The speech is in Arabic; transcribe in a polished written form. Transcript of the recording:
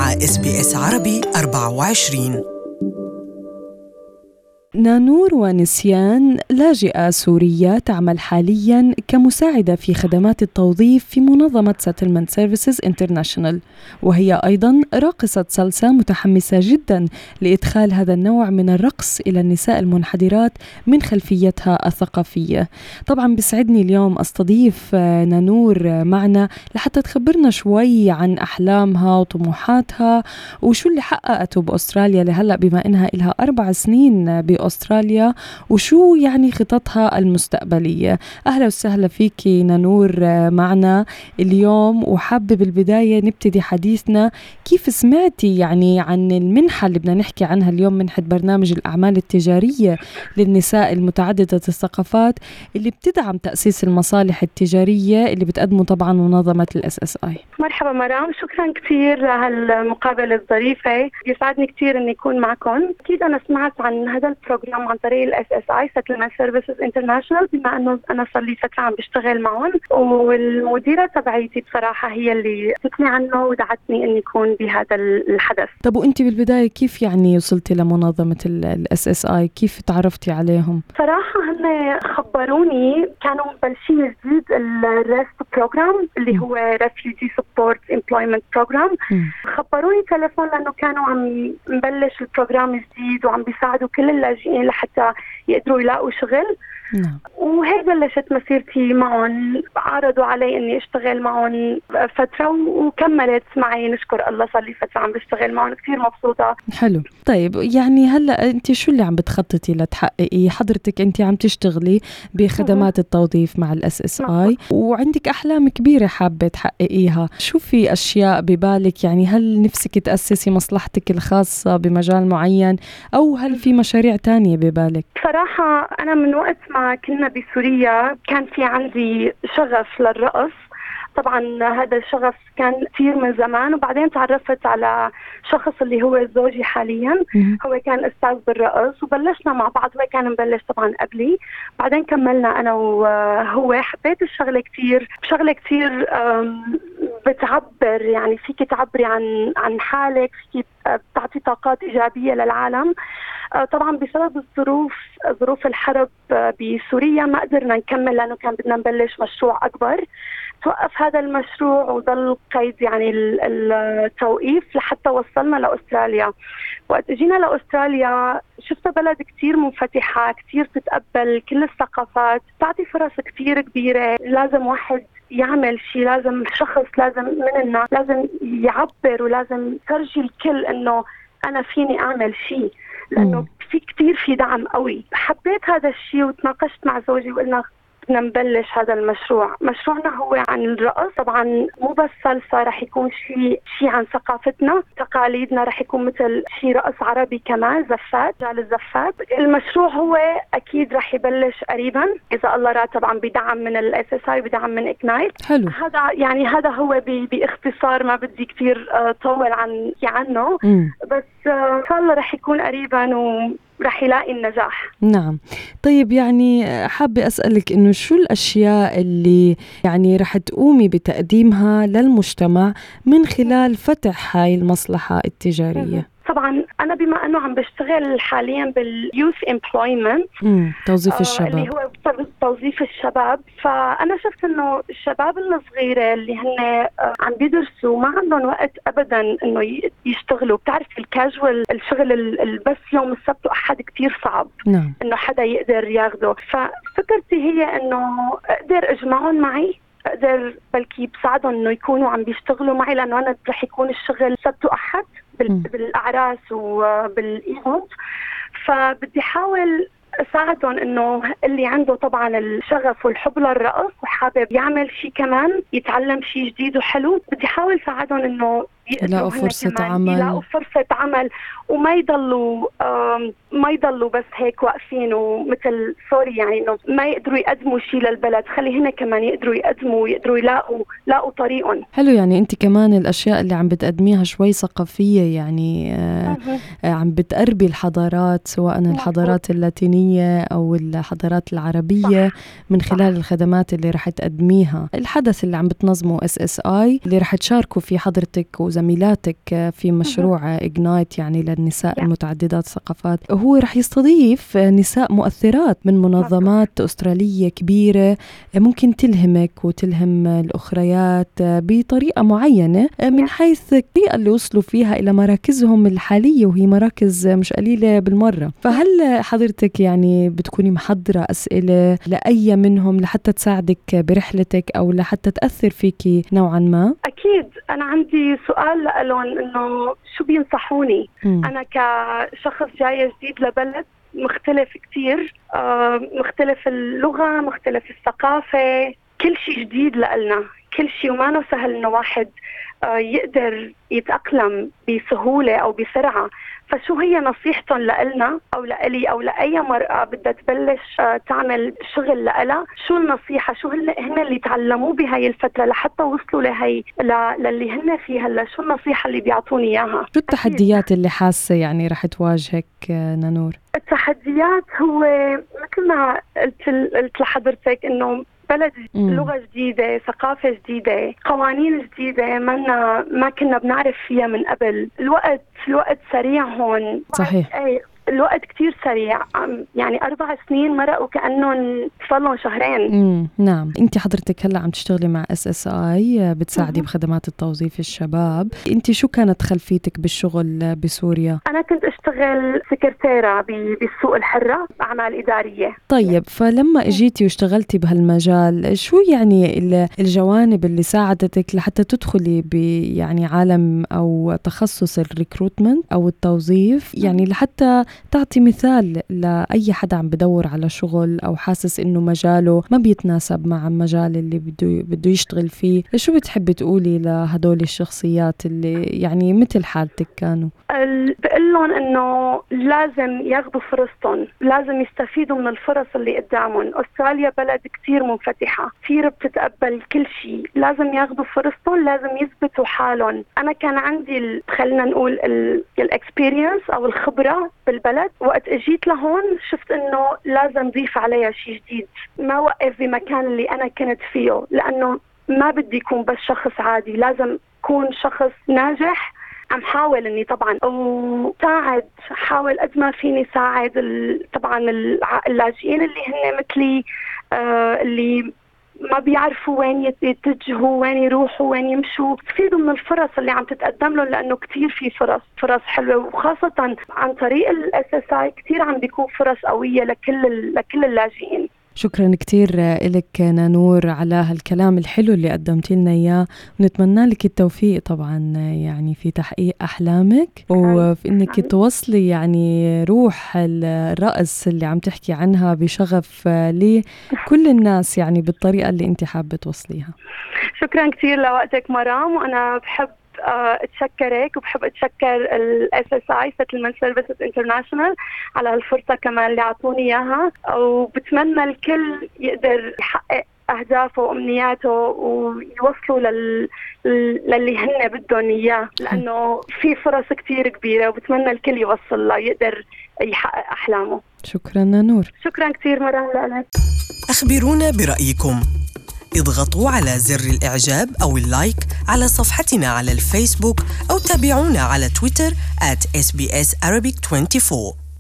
مع SBS عربي 24. نانور ونسيان لاجئة سورية تعمل حالياً كمساعدة في خدمات التوظيف في منظمة Settlement Services International، وهي أيضاً راقصة صلصة متحمسة جداً لإدخال هذا النوع من الرقص إلى النساء المنحدرات من خلفيتها الثقافية. طبعاً بيسعدني اليوم أستضيف نانور معنا لحتى تخبرنا شوي عن أحلامها وطموحاتها وشو اللي حققته بأستراليا لهلأ بما إنها إلها 4 سنين بأستراليا، وشو يعني خططها المستقبلية. أهلا وسهلا فيكي نانور معنا اليوم، وحابة بالبداية نبتدي حديثنا كيف سمعتي يعني عن المنحة اللي بدنا نحكي عنها اليوم، منحة برنامج الأعمال التجارية للنساء المتعددة الثقافات اللي بتدعم تأسيس المصالح التجارية اللي بتقدمه طبعا منظمة SSI. مرحبا مرام، شكرا كثير لهالمقابلة الظريفة، يسعدني كثير اني اكون معكم. اكيد انا سمعت عن هذا البروجرام عن طريق SSI Settlement Services International، بما انه انا صار لي فترة عم بشتغل معهم، والمديرة تبعيتي بصراحة هي اللي قلت لي عنه ودعتني اني اكون بهذا الحدث. طب وانت بالبداية كيف يعني وصلتي لمنظمة SSI؟ كيف تعرفتي عليهم؟ صراحة هم خبروني، كانوا مبلشين جديد الريست بروجرام اللي هو Refugee Support Employment Program. خبروني تلفون لأنه كانوا عم مبلش البروجرام جديد وعم بيساعدوا كل اللاجئين لحتى يقدروا يلاقوا شغل. وهيك بلشت مسيرتي معهم، عرضوا علي اني اشتغل معهم فترة وكملت معي، نشكر الله صار لي فترة عم بشتغل معهم، كثير مبسوطة. حلو. طيب يعني هلا انت شو اللي عم بتخططي لتحققي؟ حضرتك انت عم تشتغلي بخدمات التوظيف مع SSI وعندك احلام كبيرة حابة تحققيها، شو في اشياء ببالك؟ يعني هل نفسك تأسسي مصلحتك الخاصة بمجال معين، او هل في مشاريع تانية ببالك؟ صراحة انا من وقت ما كنا بسوريا كان في عندي شغف للرقص. طبعا هذا الشغف كان كثير من زمان، وبعدين تعرفت على شخص اللي هو زوجي حاليا، هو كان استاذ بالرقص وبلشنا مع بعض. هو كان مبلش طبعا قبلي، بعدين كملنا انا وهو. حبيت الشغله كثير، شغله كثير بتعبر، يعني فيك تعبري عن حالك، فيك بتعطي طاقات ايجابيه للعالم. طبعا بسبب ظروف الحرب بسوريا ما قدرنا نكمل، لانه كان بدنا نبلش مشروع اكبر. توقف هذا المشروع وظل قيد يعني التوقيف لحتى وصلنا لأستراليا. وقت جينا لأستراليا شفت بلد كتير منفتحة، كتير تتقبل كل الثقافات، تعطي فرص كتير كبيرة. لازم واحد يعمل شيء، لازم شخص، لازم من الناس لازم يعبر، ولازم ترجي الكل انه انا فيني اعمل شيء، لانه في كتير في دعم قوي. حبيت هذا الشيء وتناقشت مع زوجي وقلنا بدنا نبلش هذا المشروع. مشروعنا هو عن الرقص، طبعا مو بس صلصة، رح يكون شيء عن ثقافتنا، تقاليدنا، رح يكون مثل شيء رقص عربي كمان، زفات، رجال الزفات. المشروع هو اكيد رح يبلش قريبا اذا الله راد، طبعا بدعم من SSI، بدعم من إكنايت. حلو. هذا هو باختصار، ما بدي كثير طول عنه، بس ان شاء الله رح يكون قريبا ورح يلاقي النجاح. نعم. طيب يعني حابة أسألك إنه شو الأشياء اللي يعني رح تقومي بتقديمها للمجتمع من خلال فتح هاي المصلحة التجارية؟ طبعا أنا بما أنه عم بشتغل حاليا باليوث امبلويمنت، توظيف الشباب، اللي هو توظيف الشباب، فأنا شفت إنه الشباب الصغيرة اللي هن عم بيدرسوا ما عندهم وقت أبدا إنه يشتغلوا. بتعرف الكاجوال، الشغل بس يوم السبت وأحد كتير صعب. نعم. إنه حدا يقدر ياخده. ففكرتي هي إنه أقدر أجمعهم معي، أقدر بلكي بساعدهم إنه يكونوا عم بيشتغلوا معي، لأنه أنا رح يكون الشغل سبت وأحد بالأعراس وبالإيفنت. فبدي حاول أساعدهم إنه اللي عنده طبعا الشغف والحب للرقص وحابب يعمل شيء كمان، يتعلم شيء جديد وحلو، بدي حاول أساعدهم إنه يلاقوا فرصة عمل، يلاقوا فرصة عمل، وما يضلوا بس هيك واقفين ومثل سوري، يعني إنه ما يقدروا يقدموا شيء للبلد. خلي هنا كمان يقدروا يقدموا ويقدروا يلاقوا طريقهم. حلو. يعني أنت كمان الأشياء اللي عم بتقدميها شوي ثقافية، يعني عم بتقربي الحضارات، سواء الحضارات اللاتينية أو الحضارات العربية، من خلال الخدمات اللي رح تقدميها. الحدث اللي عم بتنظمه SSI اللي رح تشاركوا فيه حضرتك زميلاتك في مشروع إغنايت يعني للنساء المتعددات الثقافات، هو رح يستضيف نساء مؤثرات من منظمات أسترالية كبيرة ممكن تلهمك وتلهم الأخريات بطريقة معينة من حيث الطريقة اللي وصلوا فيها إلى مراكزهم الحالية، وهي مراكز مش قليلة بالمرة. فهل حضرتك يعني بتكوني محضرة أسئلة لأي منهم لحتى تساعدك برحلتك أو لحتى تأثر فيكي نوعا ما؟ أكيد أنا عندي سؤال لألون، إنه شو بينصحوني أنا كشخص جاي جديد لبلد مختلف كتير، مختلف اللغة، مختلف الثقافة، كل شيء جديد لألنا، كل شيء وما سهل إنه واحد يقدر يتأقلم بسهولة أو بسرعة. فشو هي نصيحتهم لإلنا أو لإلي أو لأي مرأة بدها تبلش تعمل شغل لإلها؟ شو النصيحة؟ شو هن اللي تعلموه بهاي الفترة لحتى وصلوا لهي للي هن فيه هلا؟ شو النصيحة اللي بيعطوني إياها؟ شو التحديات اللي حاسة يعني رح تواجهك نانور؟ التحديات هو مثل ما قلت لحضرتك إنه بلد، لغة جديدة، ثقافة جديدة، قوانين جديدة ما كنا بنعرف فيها من قبل. الوقت سريع هون. صحيح. الوقت كتير سريع، يعني 4 سنين مرقوا كأنهم صاروا شهرين. نعم. انت حضرتك هلا عم تشتغلي مع SSI، بتساعدي بخدمات التوظيف الشباب. انت شو كانت خلفيتك بالشغل بسوريا؟ انا كنت اشتغل سكرتيرة بالسوق الحرة، اعمال ادارية. طيب، فلما اجيتي واشتغلتي بهالمجال، شو يعني الجوانب اللي ساعدتك لحتى تدخلي يعني عالم او تخصص الريكروتمنت او التوظيف، يعني لحتى تعطي مثال لأي حدا عم بدور على شغل أو حاسس إنه مجاله ما بيتناسب مع المجال اللي بده يشتغل فيه؟ شو بتحبي تقولي لهدول الشخصيات اللي يعني مثل حالتك كانوا؟ بقلهم إنه لازم ياخدوا فرصتهم، لازم يستفيدوا من الفرص اللي قدامهم. أستراليا بلد كتير منفتحة، كتير بتتقبل كل شيء، لازم ياخدوا فرصتهم، لازم يثبتوا حالهم. أنا كان عندي خلينا نقول الإكسبيرينس أو الخبرة بالبلد. وقت اجيت لهون شفت انه لازم ضيف عليها شيء جديد، ما وقف بمكان اللي انا كنت فيه، لانه ما بدي يكون بس شخص عادي، لازم يكون شخص ناجح. عم حاول اني طبعا وساعد، حاول قد ما فيني ساعد طبعا اللاجئين اللي هن مثلي، اللي ما بيعرفوا وين يتجهوا، وين يروحوا، وين يمشوا. تفيدوا من الفرص اللي عم تتقدم لهم، لأنه كتير في فرص حلوة، وخاصة عن طريق SSI كتير عم بيكون فرص قوية لكل اللاجئين. شكرا كتير لك نانور على هالكلام الحلو اللي قدمتي لنا إياه، ونتمنى لك التوفيق طبعا يعني في تحقيق أحلامك، وفي إنك توصلي يعني روح الرأس اللي عم تحكي عنها بشغف لكل الناس يعني بالطريقة اللي أنت حابة توصليها. شكرا كتير لوقتك مرام، وأنا بحب اتشكرك، وبحب اتشكر SSI Settlement Services International على هالفرصة كمان اللي عطوني اياها، وبتمنى الكل يقدر يحقق اهدافه وامنياته ويوصلوا للي هن بدهم اياه، لانه في فرص كتير كبيرة، وبتمنى الكل يوصل له يقدر يحقق احلامه. شكرا نانور. شكرا كتير مرام لك. اخبرونا برأيكم، اضغطوا على زر الإعجاب أو اللايك على صفحتنا على الفيسبوك، أو تابعونا على تويتر @SBS Arabic 24.